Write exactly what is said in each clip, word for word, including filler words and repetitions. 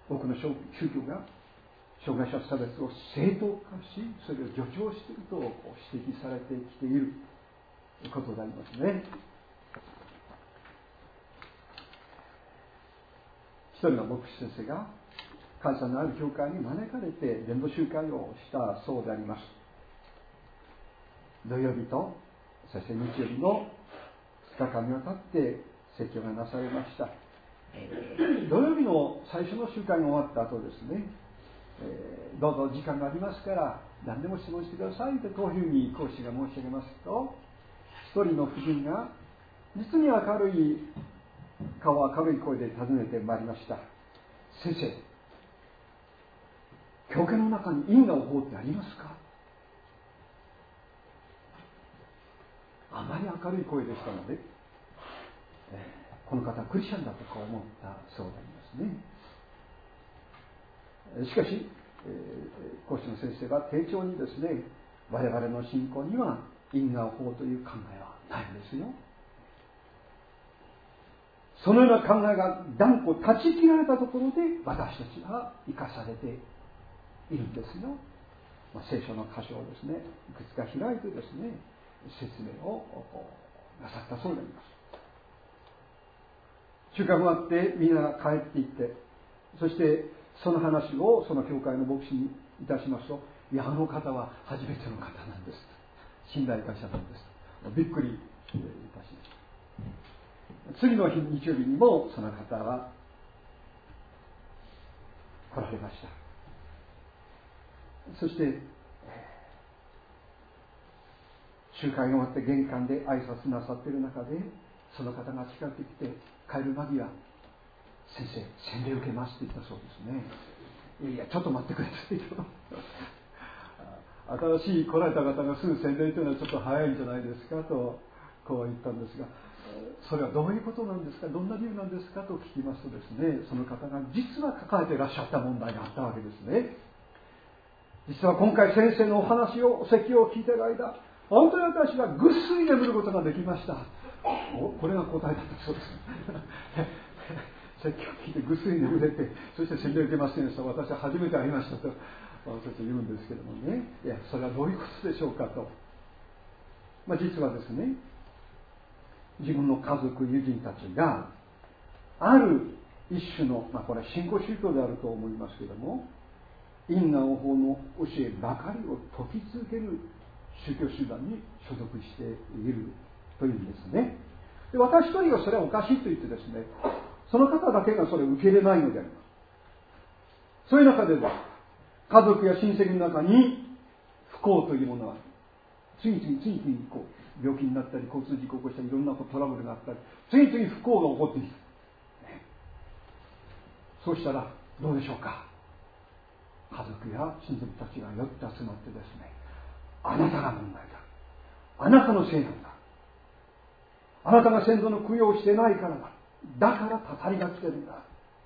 多くの宗教が障害者差別を正当化し、それを助長していると指摘されてきていることでありますね。一人の牧師先生が関西のある教会に招かれて伝道集会をしたそうであります。土曜日とそして日曜日のふつかかんにわたって説教がなされました。土曜日の最初の集会が終わった後ですね、えー、どうぞ時間がありますから何でも質問してくださいとこういうふうに講師が申し上げますと、一人の婦人が実に明るい顔明るい声で尋ねてまいりました。先生、教会の中に因果応報ってありますか？あまり明るい声でしたので、えーこの方はクリスチャンだとか思ったそうでありますね。しかし、えー、講師の先生は丁重にですね、我々の信仰には因果応報という考えはないんですよ。そのような考えが断固断ち切られたところで私たちは生かされているんですよ。まあ、聖書の箇所をですね、いくつか開いてですね、説明をなさったそうであります。集会が終わってみんなが帰っていって、そしてその話をその教会の牧師にいたしますと、いやあの方は初めての方なんです、信頼感謝なんですとびっくりいたしました。次の日日曜日にもその方は来られました。そして集会が終わって玄関で挨拶なさっている中で、その方が近寄ってきて、帰る間際、先生、洗礼受けますって言ったそうですね。いやいや、ちょっと待ってくださいと。新しい来られた方がすぐ洗礼というのはちょっと早いんじゃないですかと、こう言ったんですが、それはどういうことなんですか、どんな理由なんですかと聞きますとですね、その方が実は抱えていらっしゃった問題があったわけですね。実は今回先生のお話を、お説教を聞いている間、本当に私はぐっすり眠ることができました。おこれが答えだったそうです。説教を聞いてぐっすり眠れて、そして洗礼を受けませんでした。私は初めて会いましたと私たち言うんですけどもね、いやそれはどういうことでしょうかと、まあ、実はですね、自分の家族友人たちがある一種の、まあ、これは新興宗教であると思いますけども、因果応報の教えばかりを説き続ける宗教集団に所属しているというんですね。で、私一人がそれはおかしいと言ってですね、その方だけがそれを受け入れないのであります。そういう中では家族や親戚の中に不幸というものは次々次々にこう病気になったり交通事故を起こしたりいろんなトラブルがあったり次々不幸が起こっている、ね、そうしたらどうでしょうか。家族や親族たちが寄って集まってですね、あなたが問題だ、あなたのせいなんだ、あなたが先祖の供養をしてないからだ、だからたたりが来てるんだ、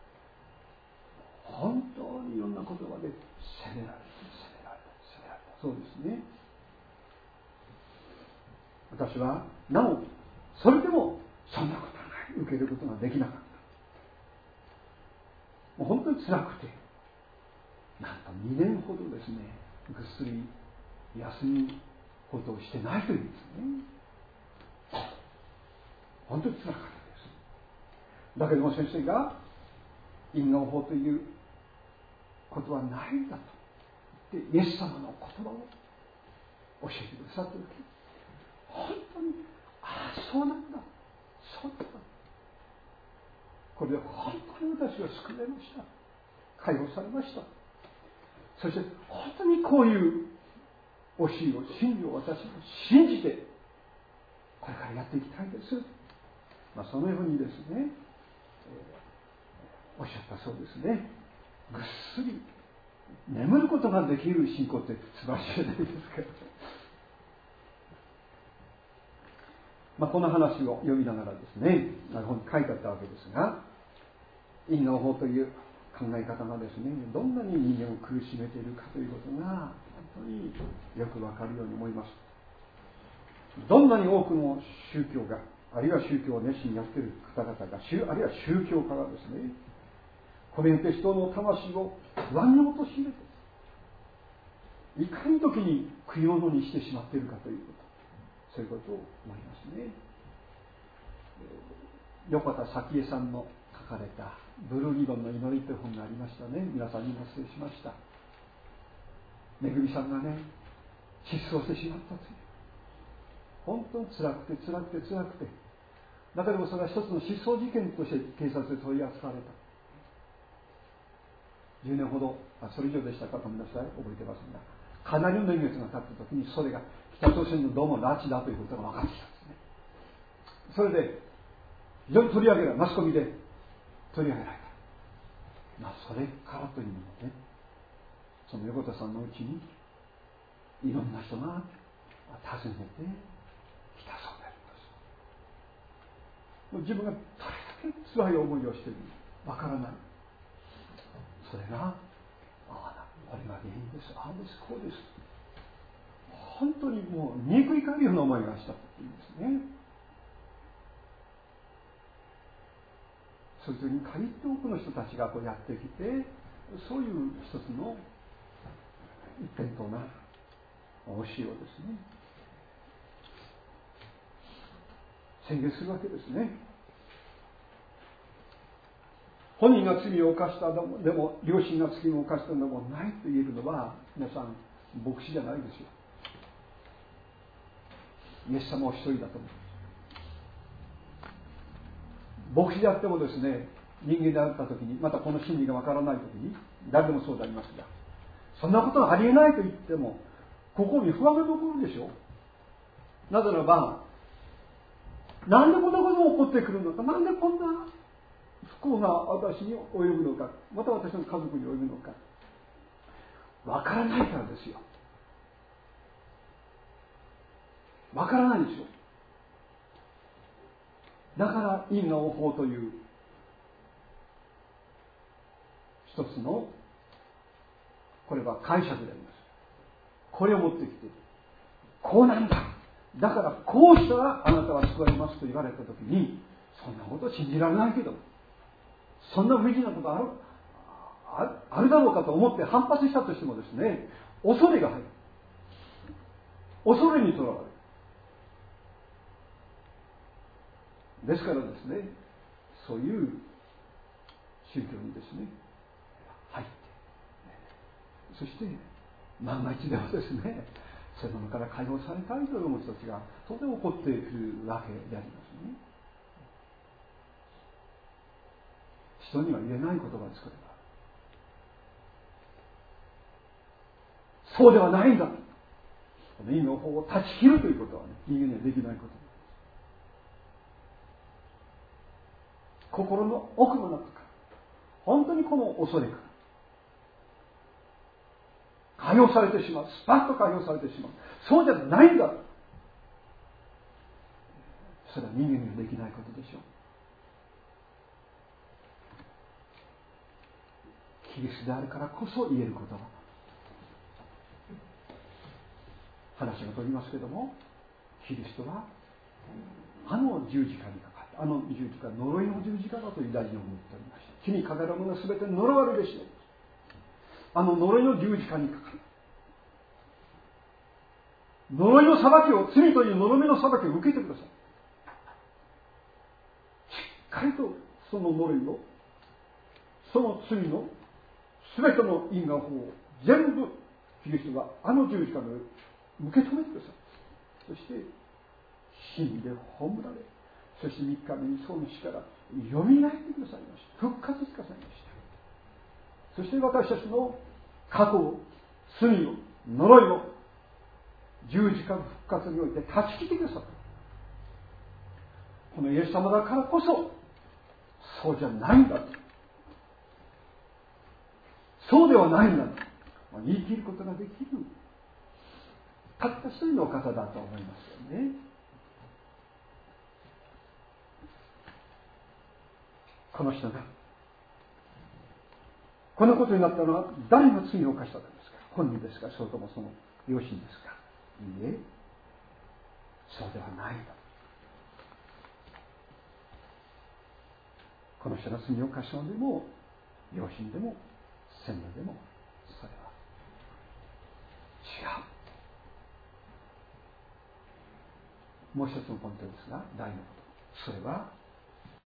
本当にいろんな言葉で責められて責められて責められたそうですね。私はなおそれでもそんなことはない、受けることができなかった。もう本当に辛くて、なんとにねんほどですね、ぐっすり休むことをしてないというんですね。本当に辛かったです。だけども先生が因果応報ということはないんだとでイエス様の言葉を教えてくださった時、本当にああそうなんだ、そうなんだ、これで本当に私は救われました、解放されました。そして本当にこういう教えを真理を私は信じてこれからやっていきたいです、まあ、そのようにですね、えー、おっしゃったそうですね。ぐっすり眠ることができる信仰って素晴らしいじゃないですか。まあ、この話を読みながらですね、本に書いてあったわけですが、因果応報という考え方がですね、どんなに人間を苦しめているかということが本当によくわかるように思います。どんなに多くの宗教が、あるいは宗教を熱心にやっている方々が、あるいは宗教家がですね、 これによって人の魂を不安に陥れて、いかに時に食い物にしてしまっているかということ、そういうことを思いますね。横田早紀江さんの書かれたブルーリボンの祈りという本がありましたね。皆さんにお伝えしました。めぐみさんがね、失踪してしまったという、本当に辛くて辛くて辛くて、中でもそれは一つの失踪事件として警察で取り扱われた。じゅうねんほど、あそれ以上でしたか、ごめんなさい、覚えてませんが、かなりの年月が経った時に、それが北朝鮮のどうも拉致だということが分かってきたんですね。それで非常に取り上げられ、マスコミで取り上げられた。まあ、それからというものね、その横田さんのうちにいろんな人が訪ねてきたそうであります。自分がどれだけ辛い思いをしているのかわからない。それが、ああ、これが原因です、ああです、こうです、本当にもう憎いかるような思いがしたというんですね。そういう時に限って多くの人たちがこうやってきて、そういう一つの一辺倒な教えをですね、宣言するわけですね。本人が罪を犯したのも、でも両親が罪を犯したのもないと言えるのは、皆さん牧師じゃないですよ。イエス様お一人だと思う。牧師であってもですね、人間であったときに、またこの真理がわからないときに、誰でもそうでありますが、そんなことがありえないと言っても心に不安が残るでしょう。なぜならば、なんでこんなことが起こってくるのか、なんでこんな不幸が私に及ぶのか、また私の家族に及ぶのか、わからないからですよ。わからないでしょ。だから因果応報という一つの、これは解釈であります。これを持ってきて、こうなんだ、だからこうしたらあなたは救われますと言われたときに、そんなこと信じられないけど、そんな不義なことあるああるだろうかと思って反発したとしてもですね、恐れが入る。恐れにとらわれる。ですからですね、そういう宗教にですね入って、そして万が一ではですね、そういうものから解放されたいという人たちがとても起こってくるわけでありますね。人には言えない言葉です。これはそうではないんだ。この因の方を断ち切るということはね、人間にはできないことです。心の奥の中から本当にこの恐れから解放されてしまう。スパッと解放されてしまう。そうじゃないんだ。それは人間にはできないことでしょう。キリストであるからこそ言えることは、話が取りますけども、キリストはあの十字架にかかって、あの十字架は呪いの十字架だとユダヤ人を言っておりました。木にかかるものは全て呪われるでしょう。あの呪いの十字架にかかる。呪いの裁きを、罪という呪いの裁きを受けてください。しっかりとその呪いを、その罪の全ての因果法を全部キリストがあの十字架の上に受け止めてください。そして死んで葬られ、そしてみっかめにその死からよみがえってくださいました。復活してくださいました。そして私たちの過去を、罪を、呪いを十字架の復活において断ち切ってくださった。このイエス様だからこそそうじゃないんだ、そうではないんだと言い切ることができる、たった一人の方だと思いますよね。この人がこのことになったのは誰が罪を犯したのですか。本人ですか、それともその両親ですか。いいえ、そうではないんだ。この人が罪を犯したのでも良心でも洗礼でもそれは違う。もう一つのポイントですが、第二のこと、それは